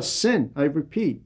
sin, I repeat.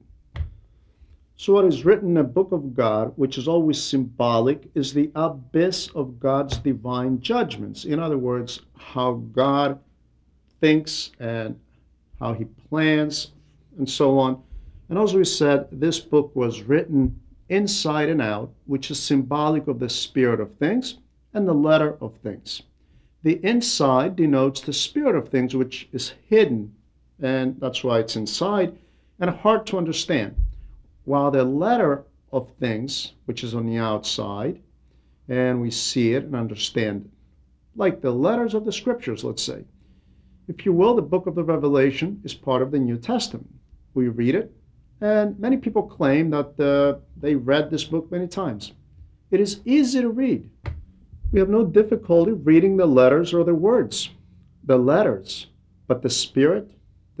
So what is written in the book of God, which is always symbolic, is the abyss of God's divine judgments. In other words, how God thinks and how he plans and so on. And as we said, this book was written inside and out, which is symbolic of the spirit of things and the letter of things. The inside denotes the spirit of things, which is hidden, and that's why it's inside and hard to understand. While the letter of things, which is on the outside, and we see it and understand it, like the letters of the scriptures, let's say. If you will, the book of the Revelation is part of the New Testament. We read it, and many people claim that they read this book many times. It is easy to read. We have no difficulty reading the letters or the words. The letters, but the Spirit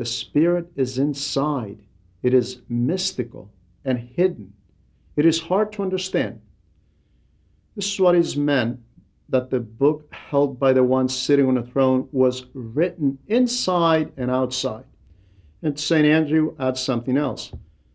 is inside. It is mystical and hidden. It is hard to understand. This is what is meant that the book held by the one sitting on the throne was written inside and outside. And St. Andrew adds something else.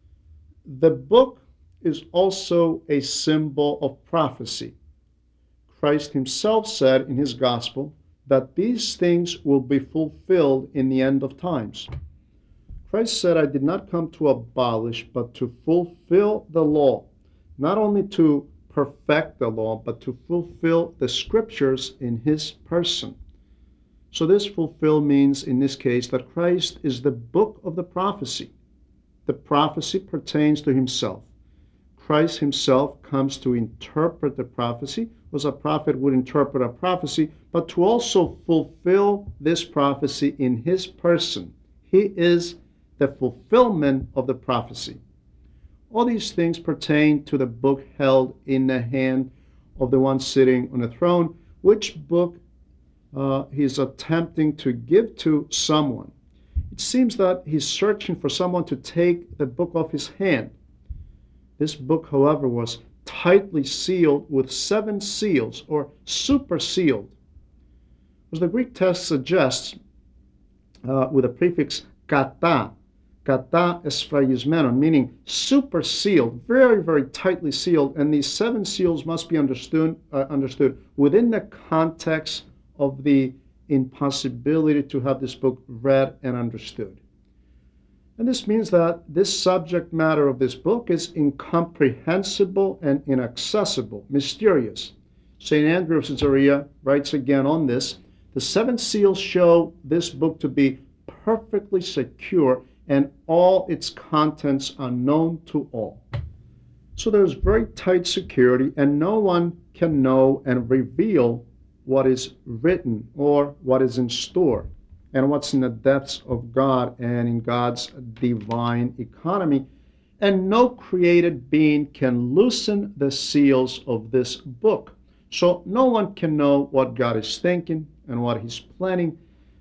The book is also a symbol of prophecy. Christ himself said in his gospel that these things will be fulfilled in the end of times. Christ said, I did not come to abolish, but to fulfill the law, not only to perfect the law, but to fulfill the scriptures in his person. So this fulfill means, in this case, that Christ is the book of the prophecy. The prophecy pertains to himself. Christ himself comes to interpret the prophecy, as a prophet would interpret a prophecy, but to also fulfill this prophecy in his person. He is the fulfillment of the prophecy. All these things pertain to the book held in the hand of the one sitting on the throne, which book he's attempting to give to someone. It seems that he's searching for someone to take the book off his hand. This book, however, was tightly sealed with 7 seals, or super sealed. As the Greek text suggests, with the prefix kata, kata esphragismenon, meaning super sealed, very, very tightly sealed, and these 7 seals must be understood within the context of the impossibility to have this book read and understood. And this means that this subject matter of this book is incomprehensible and inaccessible, mysterious. St. Andrew of Caesarea writes again on this, the 7 seals show this book to be perfectly secure and all its contents are known to all. So there's very tight security and no one can know and reveal what is written or what is in store and what's in the depths of God and in God's divine economy. And no created being can loosen the seals of this book. So no one can know what God is thinking and what he's planning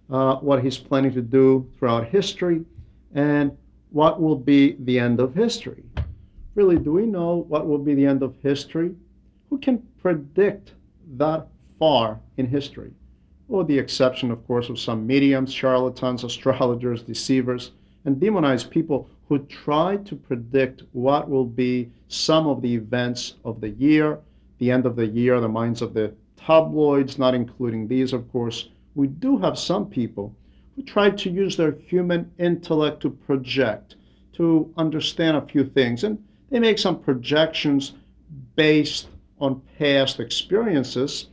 to do throughout history and what will be the end of history. Really, do we know what will be the end of history? Who can predict that far in history? With the exception, of course, of some mediums, charlatans, astrologers, deceivers, and demonized people who try to predict what will be some of the events of the year, the end of the year, the minds of the tabloids, not including these, of course. We do have some people who try to use their human intellect to project, to understand a few things, and they make some projections based on past experiences,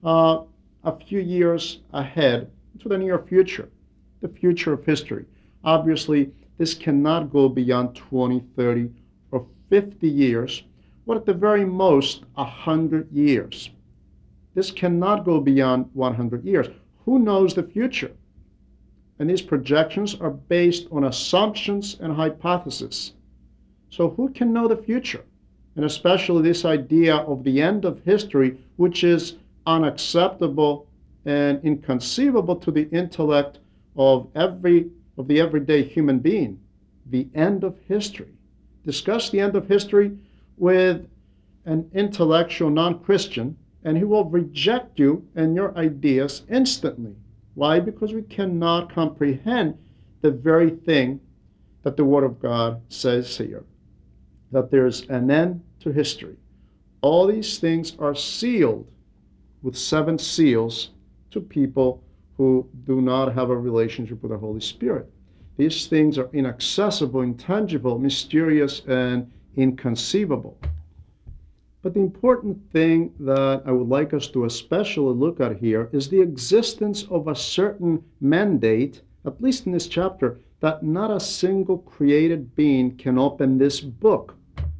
a few years ahead to the near future, the future of history. Obviously, this cannot go beyond 20, 30, or 50 years, but at the very most, 100 years. This cannot go beyond 100 years. Who knows the future? And these projections are based on assumptions and hypotheses. So who can know the future? And especially this idea of the end of history, which is unacceptable and inconceivable to the intellect of the everyday human being. The end of history. Discuss the end of history with an intellectual non-Christian, and he will reject you and your ideas instantly. Why? Because we cannot comprehend the very thing that the Word of God says here, that there's an end to history. All these things are sealed with 7 seals to people who do not have a relationship with the Holy Spirit. These things are inaccessible, intangible, mysterious, and inconceivable. But the important thing that I would like us to especially look at here is the existence of a certain mandate, at least in this chapter, that not a single created being can open this book.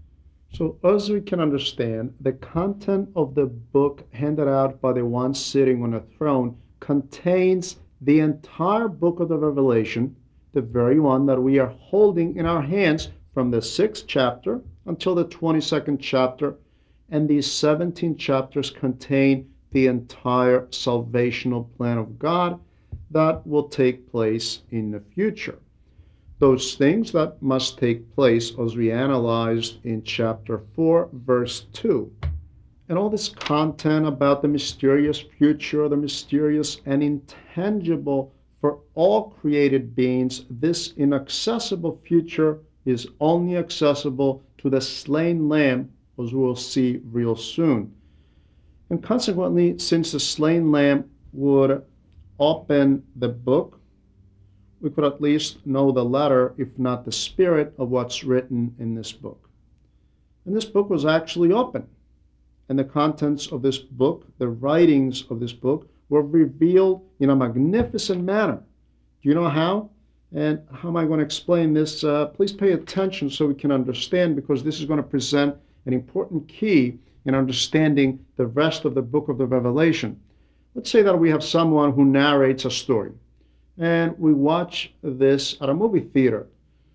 So as we can understand, the content of the book handed out by the one sitting on a throne contains the entire book of the Revelation, the very one that we are holding in our hands from the 6th chapter until the 22nd chapter. And these 17 chapters contain the entire salvational plan of God that will take place in the future. Those things that must take place as we analyzed in chapter 4, verse 2. And all this content about the mysterious future, the mysterious and intangible for all created beings, this inaccessible future is only accessible to the slain Lamb, as we'll see real soon. And consequently, since the slain Lamb would open the book, we could at least know the letter, if not the spirit, of what's written in this book. And this book was actually open. And the contents of this book, the writings of this book, were revealed in a magnificent manner. Do you know how? And how am I going to explain this? Please pay attention so we can understand, because this is going to present an important key in understanding the rest of the book of the Revelation. Let's say that we have someone who narrates a story, and we watch this at a movie theater.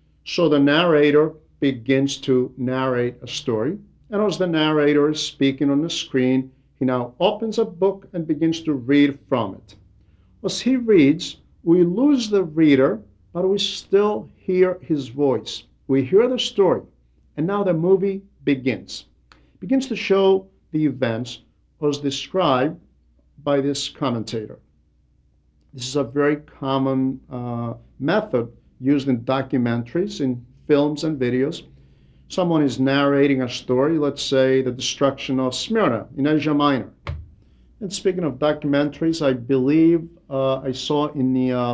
So the narrator begins to narrate a story, and as the narrator is speaking on the screen, he now opens a book and begins to read from it. As he reads, we lose the reader, but we still hear his voice. We hear the story, and now the movie begins. It begins to show the events as described by this commentator. This is a very common method used in documentaries, in films and videos. Someone is narrating a story, let's say the destruction of Smyrna in Asia Minor. And speaking of documentaries, I believe I saw in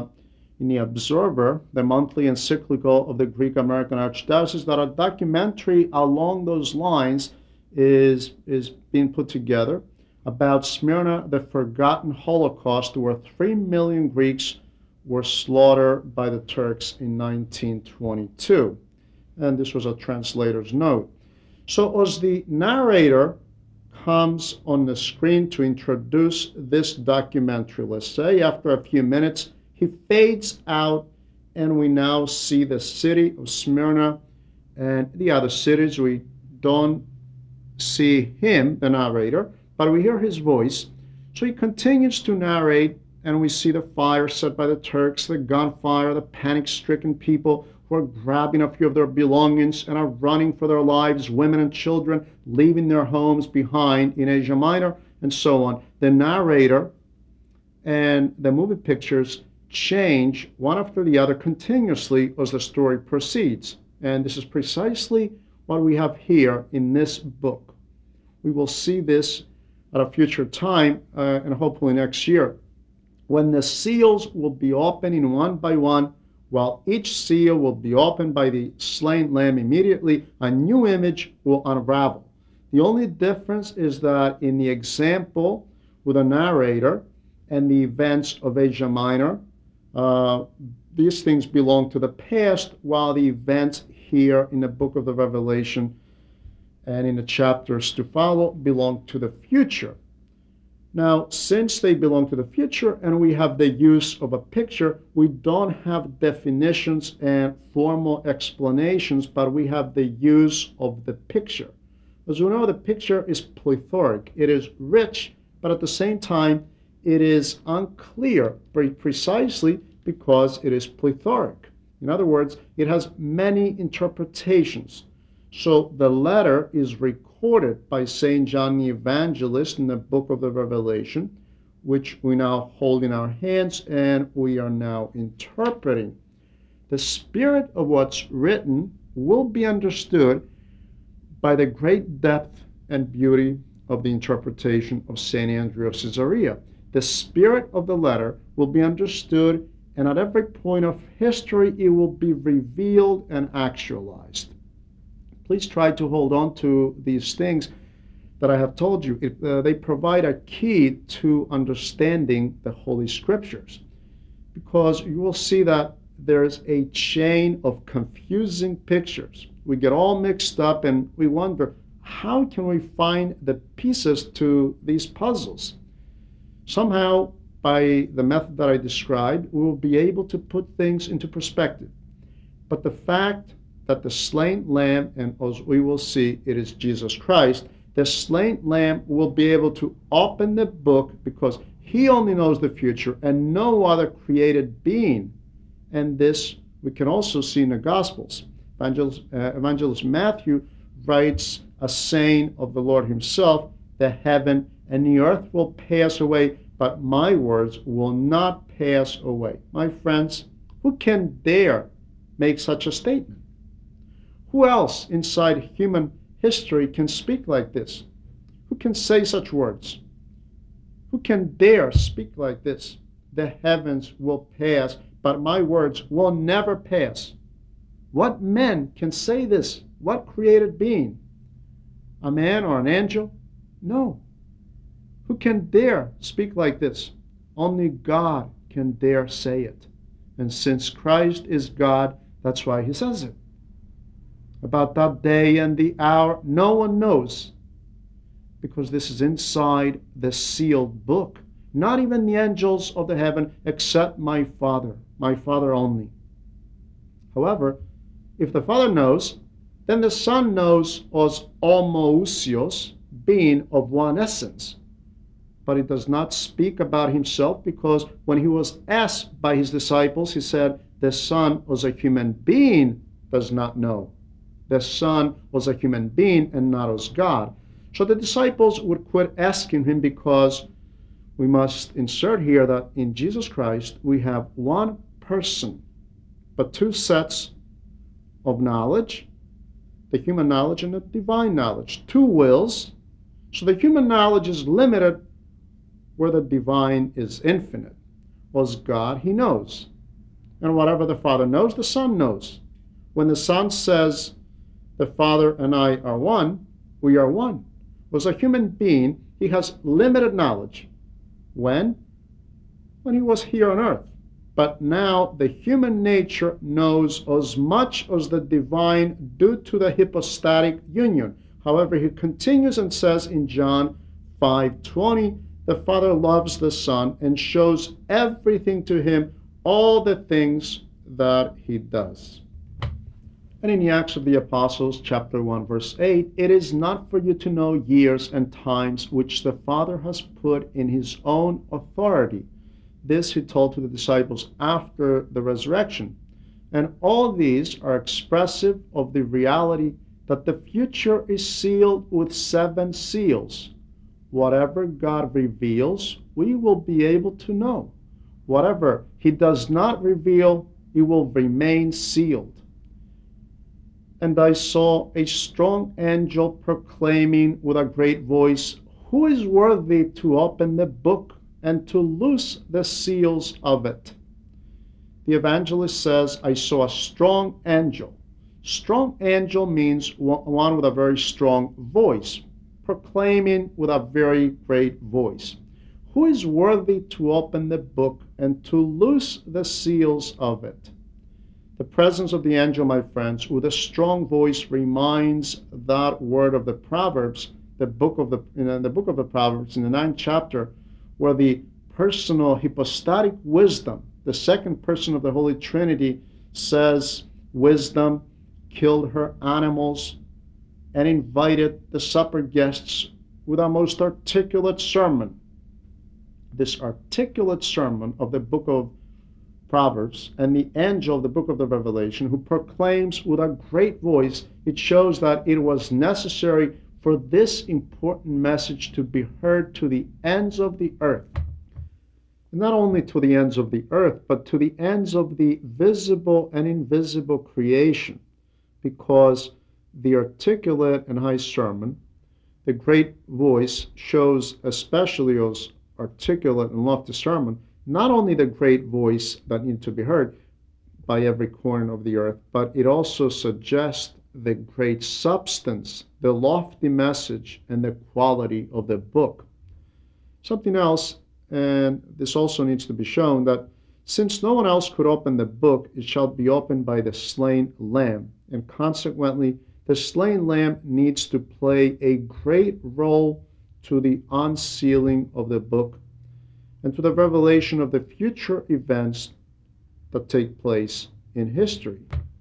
the Observer, the monthly encyclical of the Greek American Archdiocese, that a documentary along those lines is being put together about Smyrna, the forgotten Holocaust, where 3 million Greeks were slaughtered by the Turks in 1922. And this was a translator's note. So as the narrator comes on the screen to introduce this documentary, let's say, after a few minutes, he fades out, and we now see the city of Smyrna and the other cities. We don't see him, the narrator, but we hear his voice. So he continues to narrate, and we see the fire set by the Turks, the gunfire, the panic-stricken people who are grabbing a few of their belongings and are running for their lives, women and children leaving their homes behind in Asia Minor, and so on. The narrator and the movie pictures change one after the other continuously as the story proceeds. And this is precisely what we have here in this book. We will see this at a future time, and hopefully next year, when the seals will be opening one by one. While each seal will be opened by the slain lamb immediately, a new image will unravel. The only difference is that in the example with a narrator and the events of Asia Minor, these things belong to the past, while the events here in the book of the Revelation and in the chapters to follow belong to the future. Now, since they belong to the future and we have the use of a picture, we don't have definitions and formal explanations, but we have the use of the picture. As we know, the picture is plethoric. It is rich, but at the same time, it is unclear very precisely because it is plethoric. In other words, it has many interpretations. So the letter is recorded by St. John the Evangelist in the book of the Revelation, which we now hold in our hands and we are now interpreting. The spirit of what's written will be understood by the great depth and beauty of the interpretation of St. Andrew of Caesarea. The spirit of the letter will be understood, and at every point of history, it will be revealed and actualized. Please try to hold on to these things that I have told you. They provide a key to understanding the Holy Scriptures, because you will see that there's a chain of confusing pictures. We get all mixed up and we wonder, how can we find the pieces to these puzzles? Somehow, by the method that I described, we will be able to put things into perspective. But the fact that the slain lamb, and as we will see, it is Jesus Christ, the slain lamb will be able to open the book because he only knows the future and no other created being. And this we can also see in the Gospels. Evangelist Matthew writes a saying of the Lord himself, the heaven and the earth will pass away, but my words will not pass away. My friends, who can dare make such a statement? Who else inside human history can speak like this? Who can say such words? Who can dare speak like this? The heavens will pass, but my words will never pass. What man can say this? What created being? A man or an angel? No. Who can dare speak like this? Only God can dare say it. And since Christ is God, that's why he says it. About that day and the hour, no one knows, because this is inside the sealed book. Not even the angels of the heaven, except my Father only. However, if the Father knows, then the Son knows os homoousios, being of one essence. But he does not speak about himself, because when he was asked by his disciples, he said, the Son as a human being does not know. The Son was a human being and not as God. So the disciples would quit asking him, because we must insert here that in Jesus Christ we have one person, but two sets of knowledge, the human knowledge and the divine knowledge, two wills. So the human knowledge is limited where the divine is infinite. Was God, he knows. And whatever the Father knows, the Son knows. When the Son says, the Father and I are one, we are one. Was a human being, he has limited knowledge. When? When he was here on earth. But now the human nature knows as much as the divine due to the hypostatic union. However, he continues and says in John 5:20, the Father loves the Son and shows everything to him, all the things that he does. And in the Acts of the Apostles, chapter 1, verse 8, it is not for you to know years and times which the Father has put in his own authority. This he told to the disciples after the resurrection. And all these are expressive of the reality that the future is sealed with 7 seals. Whatever God reveals, we will be able to know. Whatever he does not reveal, it will remain sealed. And I saw a strong angel proclaiming with a great voice, who is worthy to open the book and to loose the seals of it? The evangelist says, I saw a strong angel. Strong angel means one with a very strong voice, proclaiming with a very great voice. Who is worthy to open the book and to loose the seals of it? The presence of the angel, my friends, with a strong voice reminds that word of the Proverbs, in the book of the Proverbs, in the 9th chapter, where the personal hypostatic wisdom, the second person of the Holy Trinity, says, wisdom killed her animals and invited the supper guests with a most articulate sermon. This articulate sermon of the book of Proverbs and the angel of the book of the Revelation, who proclaims with a great voice, it shows that it was necessary for this important message to be heard to the ends of the earth. not only to the ends of the earth, but to the ends of the visible and invisible creation, because the articulate and high sermon, the great voice, shows especially those articulate and lofty sermon, not only the great voice that need to be heard by every corner of the earth, but it also suggests the great substance, the lofty message, and the quality of the book. Something else, and this also needs to be shown, that since no one else could open the book, it shall be opened by the slain lamb, and consequently, the slain lamb needs to play a great role to the unsealing of the book and to the revelation of the future events that take place in history.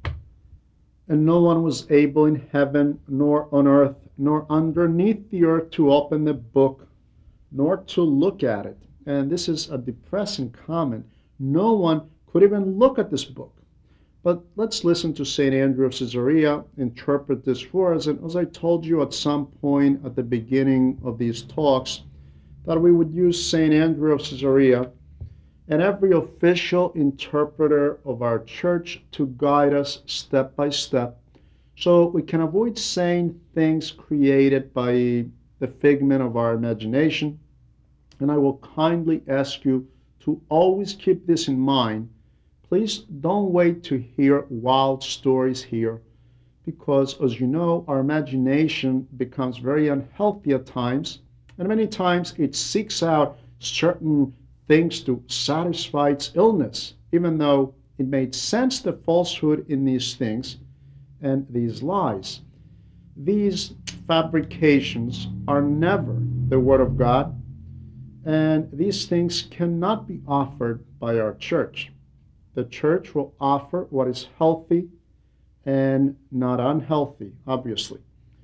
And no one was able in heaven, nor on earth, nor underneath the earth to open the book, nor to look at it. And this is a depressing comment. No one could even look at this book. But let's listen to St. Andrew of Caesarea interpret this for us. And as I told you at some point at the beginning of these talks, that we would use St. Andrew of Caesarea and every official interpreter of our church to guide us step by step, so we can avoid saying things created by the figment of our imagination. And I will kindly ask you to always keep this in mind. Please don't wait to hear wild stories here, because as you know, our imagination becomes very unhealthy at times, and many times it seeks out certain things to satisfy its illness, even though it made sense the falsehood in these things and these lies. These fabrications are never the Word of God, and these things cannot be offered by our church. The church will offer what is healthy and not unhealthy, obviously.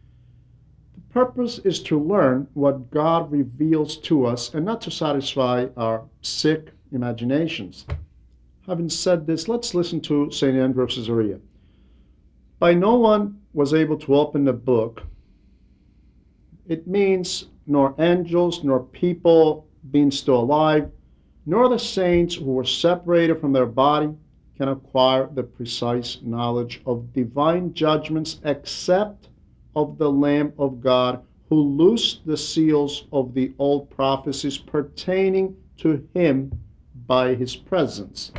The purpose is to learn what God reveals to us and not to satisfy our sick imaginations. Having said this, let's listen to St. Andrew of Caesarea. By no one was able to open the book, it means nor angels, nor people being still alive, nor the saints who were separated from their body can acquire the precise knowledge of divine judgments except of the Lamb of God, who loosed the seals of the old prophecies pertaining to him by his presence.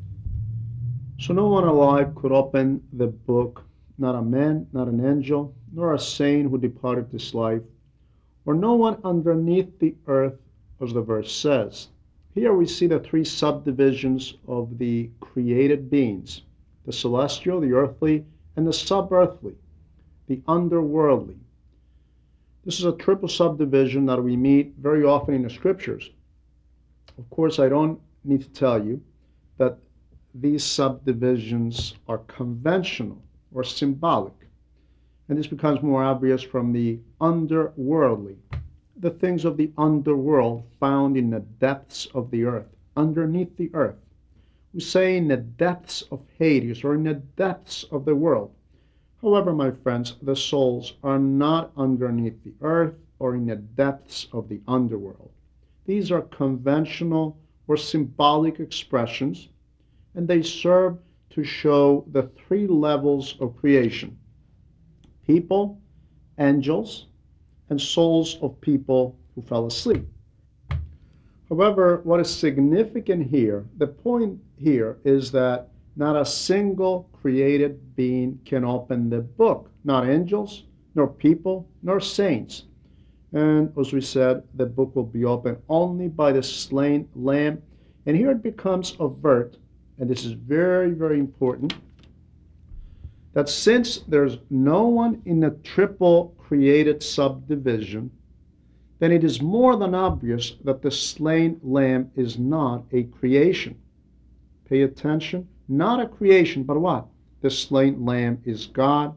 So no one alive could open the book, not a man, not an angel, nor a saint who departed this life, or no one underneath the earth, as the verse says. Here we see the three subdivisions of the created beings: the celestial, the earthly, and the subearthly, the underworldly. This is a triple subdivision that we meet very often in the scriptures. Of course, I don't need to tell you that these subdivisions are conventional or symbolic, and this becomes more obvious from the underworldly, the things of the underworld found in the depths of the earth, underneath the earth. We say in the depths of Hades, or in the depths of the world. However, my friends, the souls are not underneath the earth or in the depths of the underworld. These are conventional or symbolic expressions, and they serve to show the three levels of creation: people, angels, and souls of people who fell asleep. However, what is significant here, the point here is that not a single created being can open the book, not angels, nor people, nor saints. And as we said, the book will be opened only by the slain lamb. And here it becomes overt, and this is very, very important, that since there's no one in the triple created subdivision, then it is more than obvious that the slain lamb is not a creation. Pay attention. Not a creation, but what? The slain lamb is God.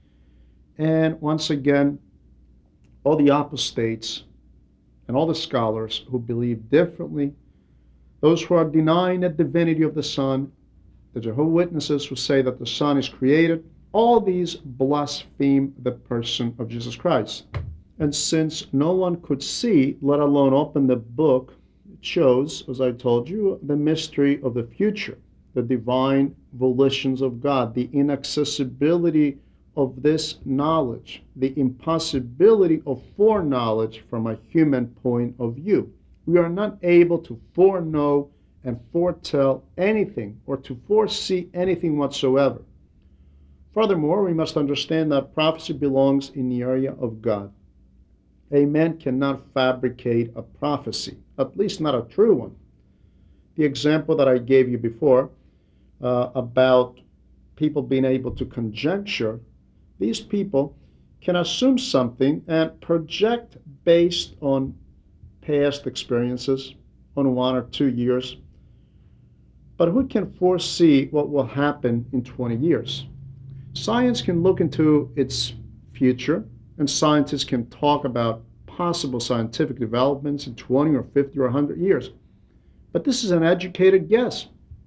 And once again, all the apostates and all the scholars who believe differently, those who are denying the divinity of the Son, the Jehovah's Witnesses who say that the Son is created, all these blaspheme the person of Jesus Christ. And since no one could see, let alone open the book, shows, as I told you, the mystery of the future, the divine volitions of God, the inaccessibility of this knowledge, the impossibility of foreknowledge from a human point of view. We are not able to foreknow and foretell anything or to foresee anything whatsoever. Furthermore, we must understand that prophecy belongs in the area of God. A man cannot fabricate a prophecy, at least not a true one. The example that I gave you before about people being able to conjecture, these people can assume something and project based on past experiences, on 1 or 2 years. But who can foresee what will happen in 20 years? Science can look into its future, and scientists can talk about possible scientific developments in 20 or 50 or 100 years. But this is an educated guess,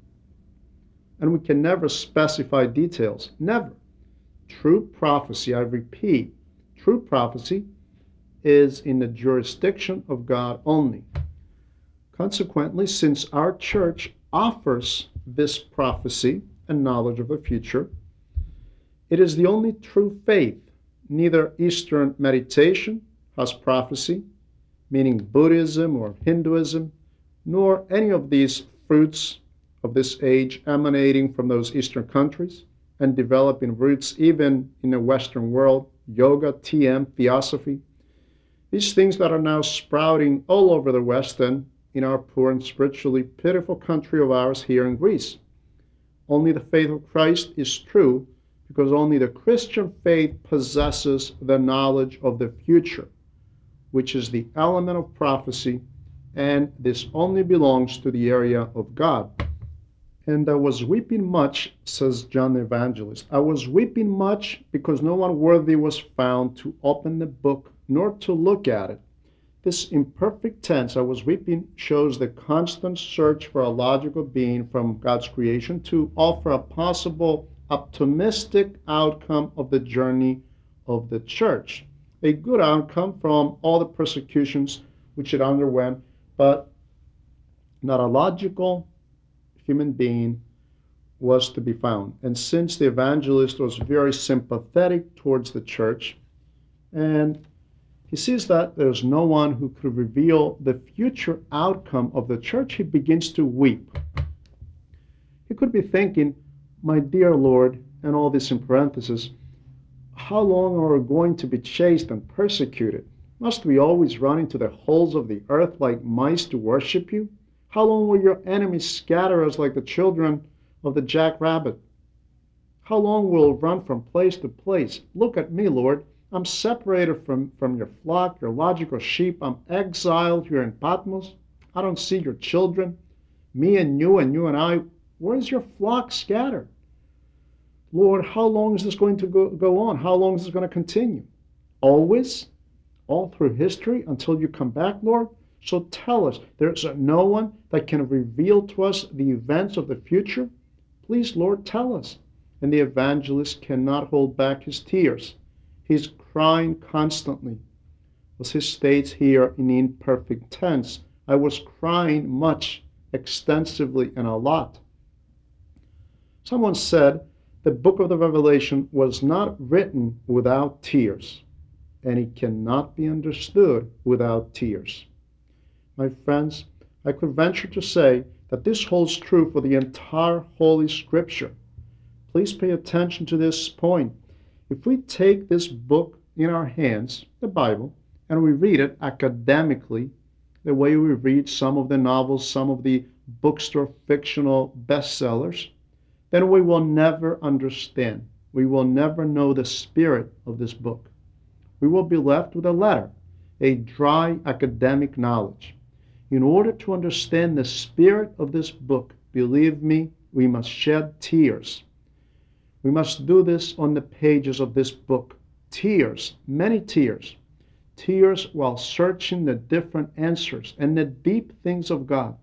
and we can never specify details. Never. True prophecy, I repeat, true prophecy is in the jurisdiction of God only. Consequently, since our church offers this prophecy and knowledge of the future, it is the only true faith. Neither Eastern meditation has prophecy, meaning Buddhism or Hinduism, nor any of these fruits of this age emanating from those Eastern countries and developing roots even in the Western world, yoga, TM, theosophy. These things that are now sprouting all over the West and in our poor and spiritually pitiful country of ours here in Greece. Only the faith of Christ is true, because only the Christian faith possesses the knowledge of the future, which is the element of prophecy, and this only belongs to the area of God. And I was weeping much, says John the Evangelist. I was weeping much because no one worthy was found to open the book nor to look at it. This imperfect tense, I was weeping, shows the constant search for a logical being from God's creation to offer a possible optimistic outcome of the journey of the church. A good outcome from all the persecutions which it underwent, but not a logical human being was to be found. And since the evangelist was very sympathetic towards the church, and he sees that there's no one who could reveal the future outcome of the church, he begins to weep. He could be thinking, my dear Lord, and all this in parentheses, how long are we going to be chased and persecuted? Must we always run into the holes of the earth like mice to worship you? How long will your enemies scatter us like the children of the jackrabbit? How long will we run from place to place? Look at me, Lord. I'm separated from your flock, your logical sheep. I'm exiled here in Patmos. I don't see your children. Me and you and I. Where's your flock scattered? Lord, how long is this going to go on? How long is this going to continue? Always? All through history until you come back, Lord? So tell us, there's no one that can reveal to us the events of the future? Please, Lord, tell us. And the evangelist cannot hold back his tears. He's crying constantly. As he states here in imperfect tense, I was crying much, extensively, and a lot. Someone said the book of the Revelation was not written without tears, and it cannot be understood without tears. My friends, I could venture to say that this holds true for the entire Holy Scripture. Please pay attention to this point. If we take this book in our hands, the Bible, and we read it academically, the way we read some of the novels, some of the bookstore fictional bestsellers, then we will never understand. We will never know the spirit of this book. We will be left with a letter, a dry academic knowledge. In order to understand the spirit of this book, believe me, we must shed tears. We must do this on the pages of this book. Tears, many tears. Tears while searching the different answers and the deep things of God.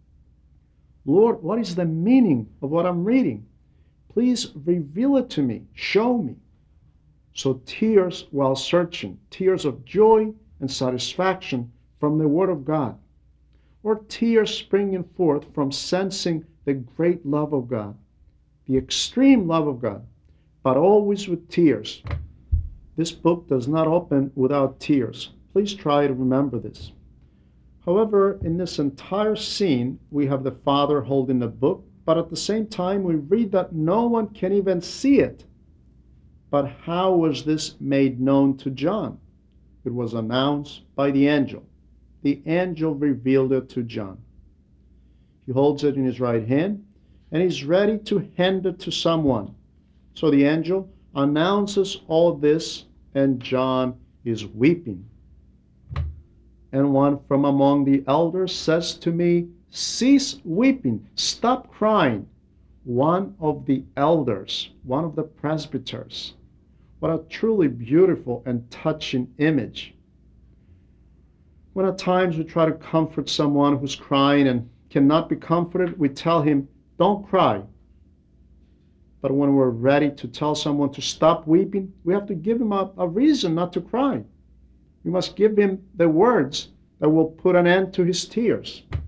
Lord, what is the meaning of what I'm reading? Please reveal it to me. Show me. So tears while searching. Tears of joy and satisfaction from the Word of God. or tears springing forth from sensing the great love of God, the extreme love of God, but always with tears. This book does not open without tears. Please try to remember this. However, in this entire scene, we have the Father holding the book, but at the same time, we read that no one can even see it. But how was this made known to John? It was announced by the angel. The angel revealed it to John. He holds it in his right hand, and he's ready to hand it to someone. So the angel announces all this, and John is weeping. And one from among the elders says to me, "Cease weeping, stop crying." One of the elders, one of the presbyters. What a truly beautiful and touching image. When at times we try to comfort someone who's crying and cannot be comforted, we tell him, "Don't cry." But when we're ready to tell someone to stop weeping, we have to give him a reason not to cry. We must give him the words that will put an end to his tears.